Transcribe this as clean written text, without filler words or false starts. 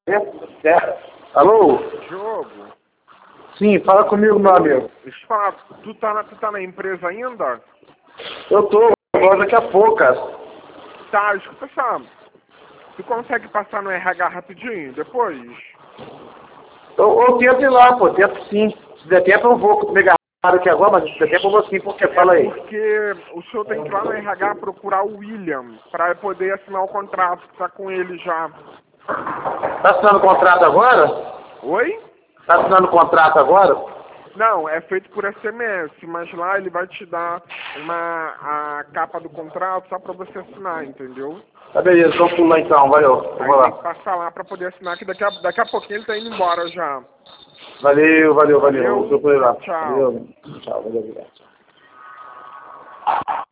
Alô? Diogo, Sim, fala comigo, meu amigo. deixa eu te falar, tu tá na empresa ainda? Eu tô, agora daqui a pouco, cara. Tá, escuta só. Tu consegue passar no RH rapidinho, depois? Eu tento ir lá, pô, tento sim. Se der tempo eu vou, tô meio agarrado aqui agora, mas se der tempo eu vou sim, porque fala aí. Porque o senhor tem que ir lá no RH procurar o William, pra poder assinar o contrato que tá com ele já. Tá assinando o contrato agora? Oi? Tá assinando o contrato agora? Não, é feito por SMS, mas lá ele vai te dar a capa do contrato só pra você assinar, entendeu? Tá beleza, vamos pular então, valeu. Eu Aí vou tem que lá. passar lá pra poder assinar, que daqui a pouquinho ele tá indo embora já. Valeu. Eu Valeu, por lá. tchau, tchau. Valeu. Tchau, valeu, obrigado.